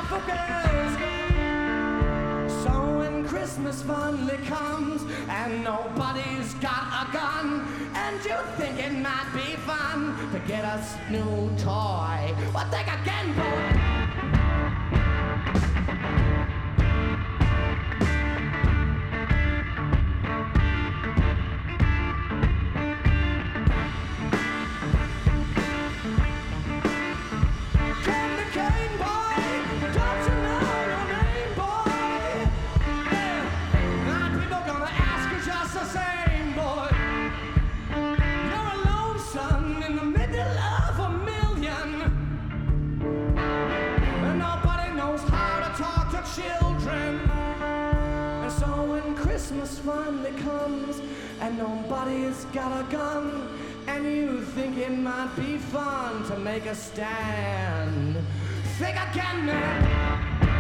for girls. So when Christmas finally comes and nobody's got a gun, and you think it might be fun to get us new toy, well, think again, boy. Christmas finally comes and nobody's got a gun, and you think it might be fun to make a stand. Think again, man.